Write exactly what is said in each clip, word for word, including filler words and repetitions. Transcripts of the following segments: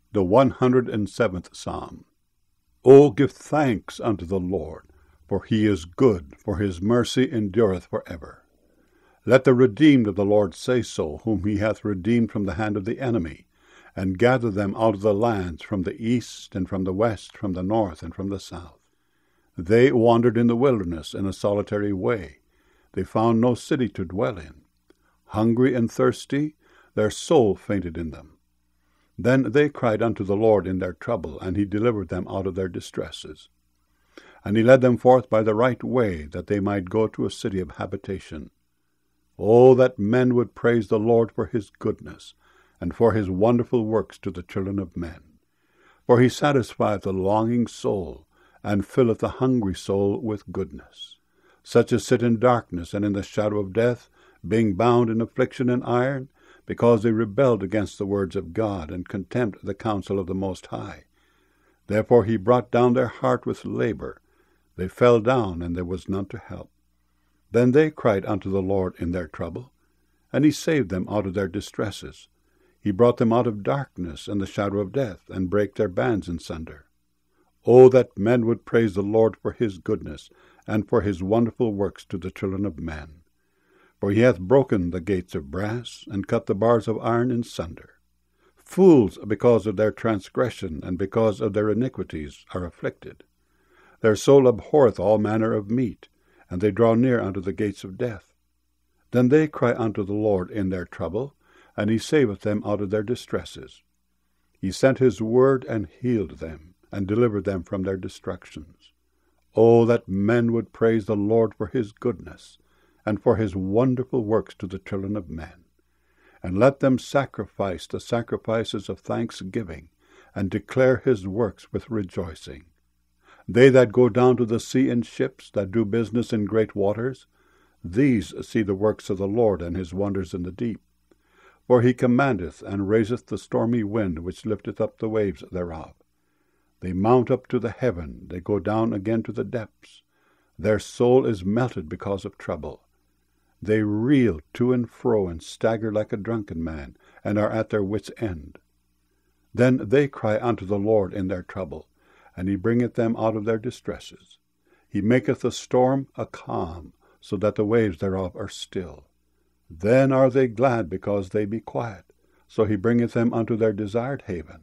The one hundred and seventh Psalm. O give thanks unto the Lord, for he is good, for his mercy endureth for ever. Let the redeemed of the Lord say so, whom he hath redeemed from the hand of the enemy, and gathered them out of the lands, from the east, and from the west, from the north, and from the south. They wandered in the wilderness in a solitary way. They found no city to dwell in. Hungry and thirsty, their soul fainted in them. Then they cried unto the Lord in their trouble, and he delivered them out of their distresses. And he led them forth by the right way, that they might go to a city of habitation. O that men would praise the Lord for his goodness, and for his wonderful works to the children of men. For he satisfieth the longing soul, and filleth the hungry soul with goodness. Such as sit in darkness and in the shadow of death, being bound in affliction and iron, because they rebelled against the words of God, and contemned the counsel of the Most High. Therefore he brought down their heart with labor. They fell down, and there was none to help. Then they cried unto the Lord in their trouble, and he saved them out of their distresses. He brought them out of darkness and the shadow of death, and brake their bands in sunder. O that men would praise the Lord for his goodness, and for his wonderful works to the children of men. For he hath broken the gates of brass, and cut the bars of iron in sunder. Fools, because of their transgression, and because of their iniquities, are afflicted. Their soul abhorreth all manner of meat, and they draw near unto the gates of death. Then they cry unto the Lord in their trouble, and he saveth them out of their distresses. He sent his word, and healed them, and delivered them from their destructions. O that men would praise the Lord for his goodness, and for his wonderful works to the children of men. And let them sacrifice the sacrifices of thanksgiving, and declare his works with rejoicing. They that go down to the sea in ships, that do business in great waters, these see the works of the Lord, and his wonders in the deep. For he commandeth, and raiseth the stormy wind, which lifteth up the waves thereof. They mount up to the heaven, they go down again to the depths. Their soul is melted because of trouble. They reel to and fro, and stagger like a drunken man, and are at their wits' end. Then they cry unto the Lord in their trouble, and he bringeth them out of their distresses. He maketh the storm a calm, so that the waves thereof are still. Then are they glad because they be quiet, so he bringeth them unto their desired haven.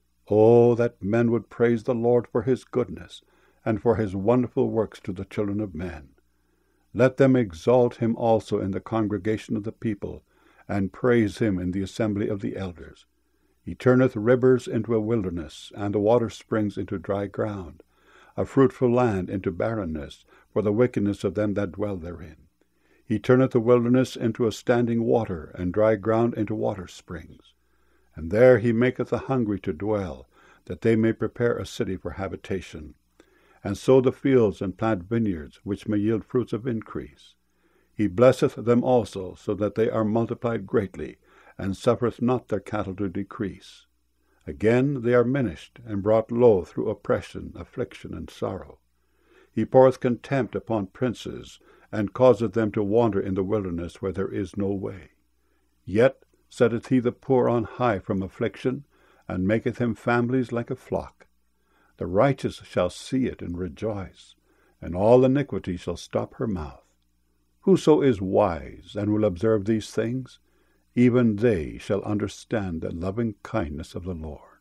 O that men would praise the Lord for his goodness, and for his wonderful works to the children of men. Let them exalt him also in the congregation of the people, and praise him in the assembly of the elders. He turneth rivers into a wilderness, and the water springs into dry ground, a fruitful land into barrenness, for the wickedness of them that dwell therein. He turneth the wilderness into a standing water, and dry ground into water springs. And there he maketh the hungry to dwell, that they may prepare a city for habitation, and sow the fields and plant vineyards, which may yield fruits of increase. He blesseth them also, so that they are multiplied greatly, and suffereth not their cattle to decrease. Again they are minished, and brought low through oppression, affliction, and sorrow. He poureth contempt upon princes, and causeth them to wander in the wilderness where there is no way. Yet setteth he the poor on high from affliction, and maketh him families like a flock. The righteous shall see it and rejoice, and all iniquity shall stop her mouth. Whoso is wise, and will observe these things, even they shall understand the loving kindness of the Lord.